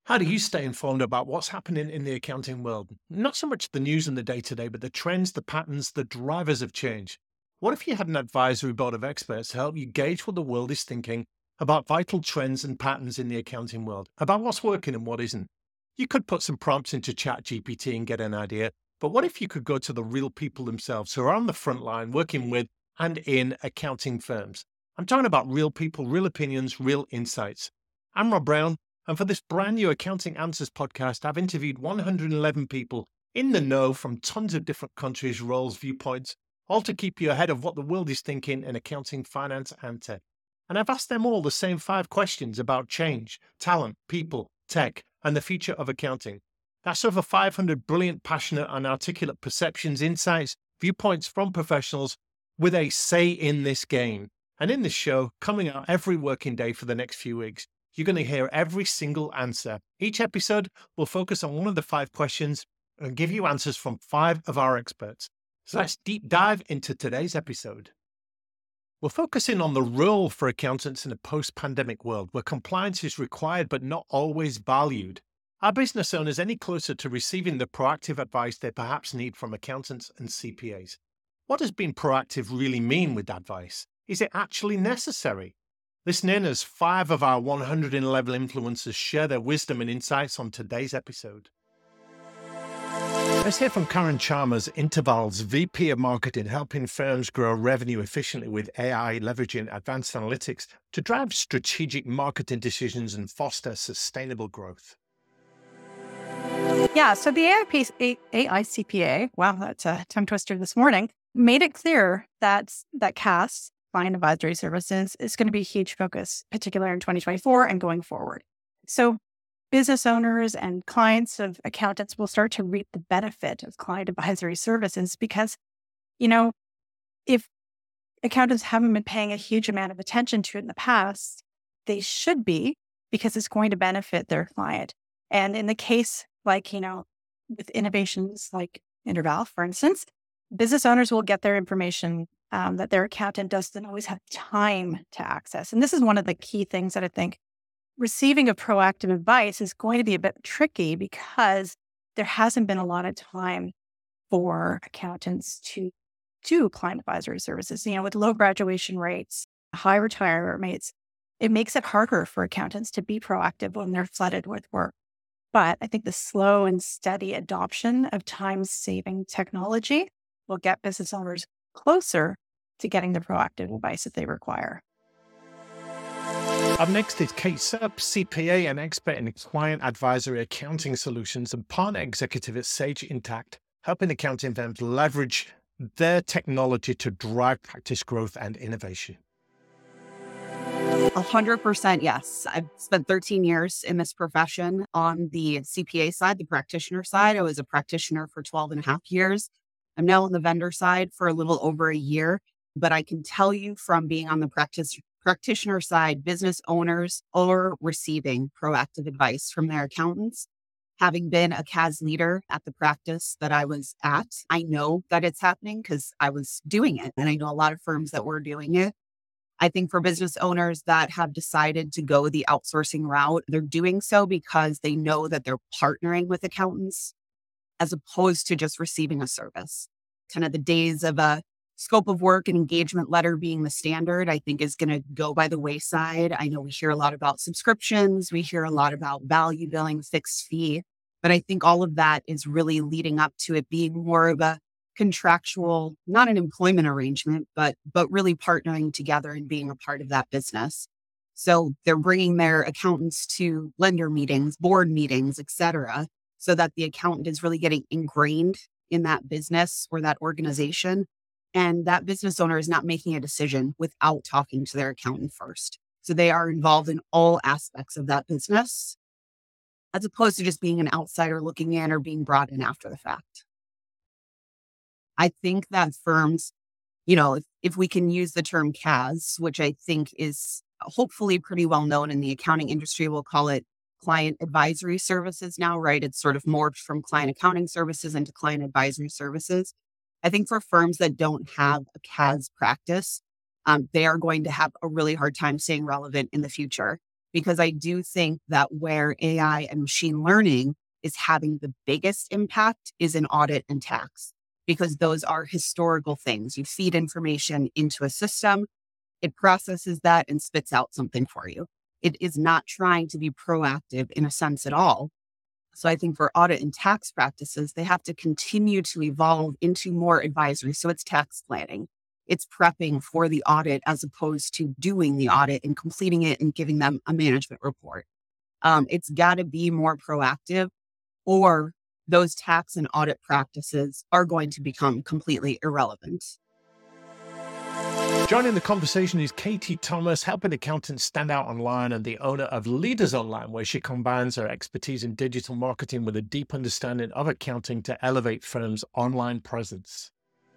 How do you stay informed about what's happening in the accounting world? Not so much the news and the day to day, but the trends, the patterns, the drivers of change. What if you had an advisory board of experts to help you gauge what the world is thinking about vital trends and patterns in the accounting world, about what's working and what isn't? You could put some prompts into ChatGPT and get an idea, but what if you could go to the real people themselves who are on the front line working with and in accounting firms? I'm talking about real people, real opinions, real insights. I'm Rob Brown. And for this brand new Accounting Answers podcast, I've interviewed 111 people in the know from tons of different countries, roles, viewpoints, all to keep you ahead of what the world is thinking in accounting, finance, and tech. And I've asked them all the same 5 questions about change, talent, people, tech, and the future of accounting. That's over 500 brilliant, passionate, and articulate perceptions, insights, viewpoints from professionals with a say in this game. And in this show, coming out every working day for the next few weeks, you're going to hear every single answer. Each episode will focus on one of the 5 questions and give you answers from 5 of our experts. So let's deep dive into today's episode. We're focusing on the role for accountants in a post-pandemic world where compliance is required but not always valued. Are business owners any closer to receiving the proactive advice they perhaps need from accountants and CPAs? What does being proactive really mean with advice? Is it actually necessary? Listen in as 5 of our 111 influencers share their wisdom and insights on today's episode. Let's hear from Karen Chalmers, Interval's VP of Marketing, helping firms grow revenue efficiently with AI, leveraging advanced analytics to drive strategic marketing decisions and foster sustainable growth. Yeah, so the AI CPA, wow, that's a tongue twister this morning, made it clear that CAS, Client Advisory Services, is going to be a huge focus, particularly in 2024 and going forward. So business owners and clients of accountants will start to reap the benefit of client advisory services because, if accountants haven't been paying a huge amount of attention to it in the past, they should be, because it's going to benefit their client. And in the case, with innovations like Interval, for instance, business owners will get their information that their accountant doesn't always have time to access. And this is one of the key things that I think receiving a proactive advice is going to be a bit tricky because there hasn't been a lot of time for accountants to do client advisory services. With low graduation rates, high retirement rates, it makes it harder for accountants to be proactive when they're flooded with work. But I think the slow and steady adoption of time-saving technology will get business owners closer to getting the proactive advice that they require. Up next is Kate Serp, CPA and expert in client advisory accounting solutions and partner executive at Sage Intacct, helping accounting firms leverage their technology to drive practice growth and innovation. 100% yes. I've spent 13 years in this profession on the CPA side, the practitioner side. I was a practitioner for 12 and a half years. I'm now on the vendor side for a little over a year, but I can tell you from being on the practitioner side, business owners are receiving proactive advice from their accountants. Having been a CAS leader at the practice that I was at, I know that it's happening because I was doing it. And I know a lot of firms that were doing it. I think for business owners that have decided to go the outsourcing route, they're doing so because they know that they're partnering with accountants as opposed to just receiving a service. Kind of the days of a scope of work and engagement letter being the standard, I think is going to go by the wayside. I know we hear a lot about subscriptions. We hear a lot about value billing, fixed fee. But I think all of that is really leading up to it being more of a contractual, not an employment arrangement, but really partnering together and being a part of that business. So they're bringing their accountants to lender meetings, board meetings, et cetera, so that the accountant is really getting ingrained in that business or that organization. And that business owner is not making a decision without talking to their accountant first. So they are involved in all aspects of that business, as opposed to just being an outsider looking in or being brought in after the fact. I think that firms, if we can use the term CAS, which I think is hopefully pretty well known in the accounting industry, we'll call it client advisory services now, right? It's sort of morphed from client accounting services into client advisory services. I think for firms that don't have a CAS practice, they are going to have a really hard time staying relevant in the future. because I do think that where AI and machine learning is having the biggest impact is in audit and tax, because those are historical things. You feed information into a system, it processes that and spits out something for you. It is not trying to be proactive in a sense at all. So I think for audit and tax practices, they have to continue to evolve into more advisory. So it's tax planning. It's prepping for the audit as opposed to doing the audit and completing it and giving them a management report. It's got to be more proactive, or those tax and audit practices are going to become completely irrelevant. Joining the conversation is Katie Thomas, helping accountants stand out online and the owner of Leaders Online, where she combines her expertise in digital marketing with a deep understanding of accounting to elevate firms' online presence.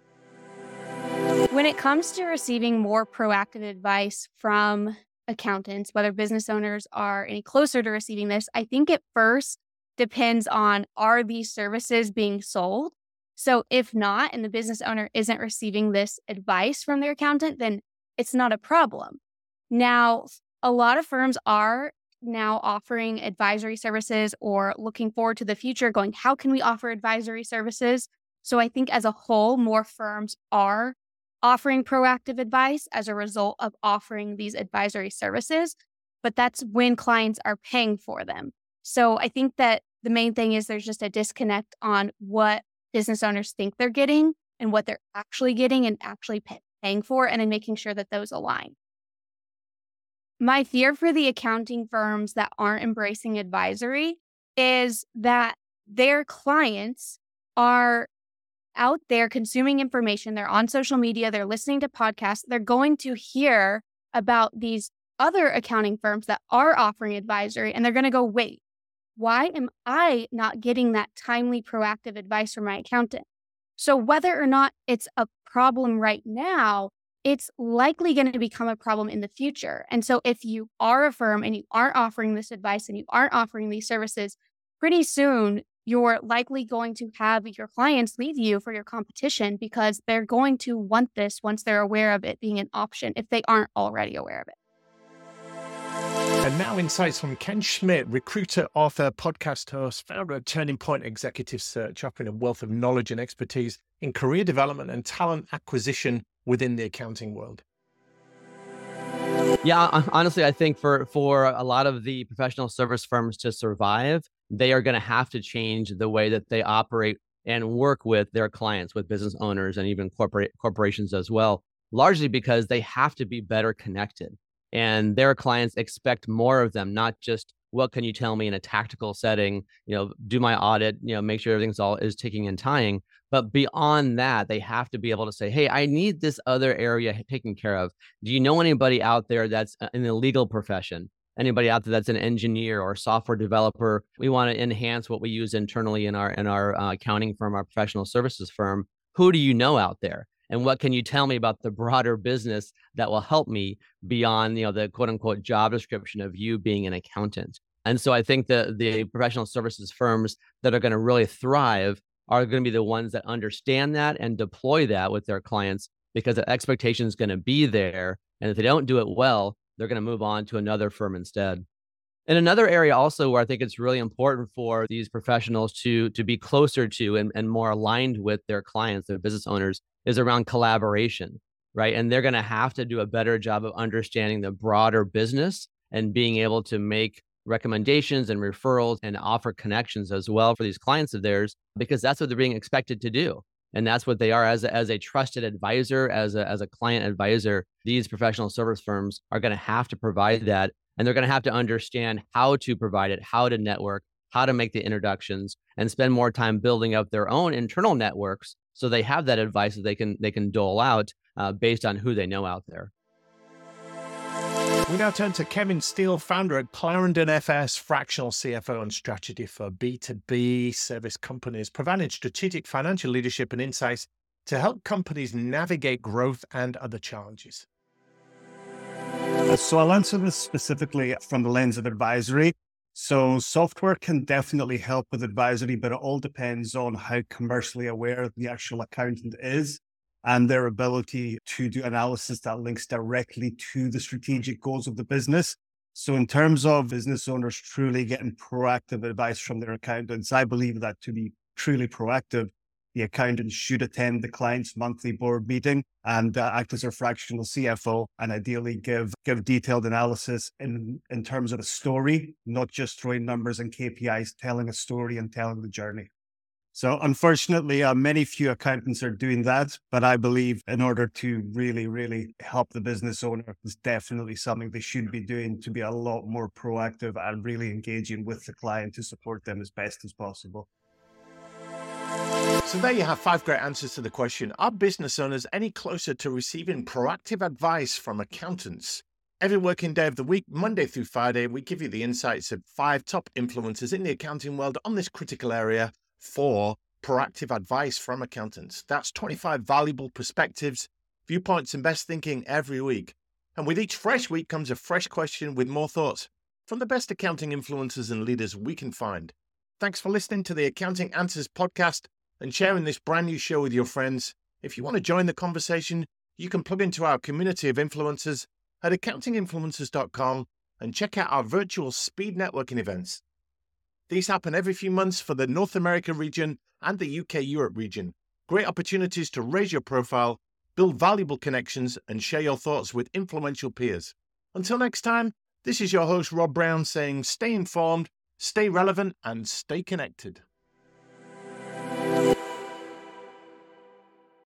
When it comes to receiving more proactive advice from accountants, whether business owners are any closer to receiving this, I think it first depends on, are these services being sold? So if not, and the business owner isn't receiving this advice from their accountant, then it's not a problem. Now, a lot of firms are now offering advisory services or looking forward to the future, going, how can we offer advisory services? So I think as a whole, more firms are offering proactive advice as a result of offering these advisory services, but that's when clients are paying for them. So I think that the main thing is there's just a disconnect on what business owners think they're getting and what they're actually getting and actually paying for, and then making sure that those align. My fear for the accounting firms that aren't embracing advisory is that their clients are out there consuming information. They're on social media, they're listening to podcasts, they're going to hear about these other accounting firms that are offering advisory, and they're going to go, wait, why am I not getting that timely, proactive advice from my accountant? So whether or not it's a problem right now, it's likely going to become a problem in the future. And so if you are a firm and you aren't offering this advice and you aren't offering these services, pretty soon you're likely going to have your clients leave you for your competition, because they're going to want this once they're aware of it being an option, if they aren't already aware of it. And now insights from Ken Schmidt, recruiter, author, podcast host, founder of Turning Point Executive Search, offering a wealth of knowledge and expertise in career development and talent acquisition within the accounting world. Yeah, honestly, I think for a lot of the professional service firms to survive, they are going to have to change the way that they operate and work with their clients, with business owners and even corporations as well, largely because they have to be better connected. And their clients expect more of them, not just, what can you tell me in a tactical setting, do my audit, make sure everything's is ticking and tying. But beyond that, they have to be able to say, hey, I need this other area taken care of. Do you know anybody out there that's in the legal profession? Anybody out there that's an engineer or software developer? We want to enhance what we use internally in our accounting firm, our professional services firm. Who do you know out there? And what can you tell me about the broader business that will help me beyond, the quote unquote job description of you being an accountant? And so I think the professional services firms that are going to really thrive are going to be the ones that understand that and deploy that with their clients, because the expectation is going to be there. And if they don't do it well, they're going to move on to another firm instead. And another area also where I think it's really important for these professionals to be closer to and more aligned with their clients, their business owners, is around collaboration, right? And they're going to have to do a better job of understanding the broader business and being able to make recommendations and referrals and offer connections as well for these clients of theirs, because that's what they're being expected to do. And that's what they are as a trusted advisor, as a client advisor. These professional service firms are going to have to provide that. And they're going to have to understand how to provide it, how to network, how to make the introductions, and spend more time building up their own internal networks so they have that advice that they can dole out based on who they know out there. We now turn to Kevin Steele, founder at Clarendon FS, fractional CFO and strategy for B2B service companies, providing strategic financial leadership and insights to help companies navigate growth and other challenges. So I'll answer this specifically from the lens of advisory. So software can definitely help with advisory, but it all depends on how commercially aware the actual accountant is and their ability to do analysis that links directly to the strategic goals of the business. So in terms of business owners truly getting proactive advice from their accountants, I believe that to be truly proactive, the accountant should attend the client's monthly board meeting and act as a fractional CFO and ideally give detailed analysis in terms of a story, not just throwing numbers and KPIs, telling a story and telling the journey. So unfortunately, many few accountants are doing that, but I believe in order to really, really help the business owner, it's definitely something they should be doing to be a lot more proactive and really engaging with the client to support them as best as possible. So there you have 5 great answers to the question, are business owners any closer to receiving proactive advice from accountants? Every working day of the week, Monday through Friday, we give you the insights of 5 top influencers in the accounting world on this critical area for proactive advice from accountants. That's 25 valuable perspectives, viewpoints, and best thinking every week. And with each fresh week comes a fresh question with more thoughts from the best accounting influencers and leaders we can find. Thanks for listening to the Accounting Answers podcast and sharing this brand new show with your friends. If you want to join the conversation, you can plug into our community of influencers at accountinginfluencers.com and check out our virtual speed networking events. These happen every few months for the North America region and the UK-Europe region. Great opportunities to raise your profile, build valuable connections, and share your thoughts with influential peers. Until next time, this is your host Rob Brown saying stay informed, stay relevant, and stay connected.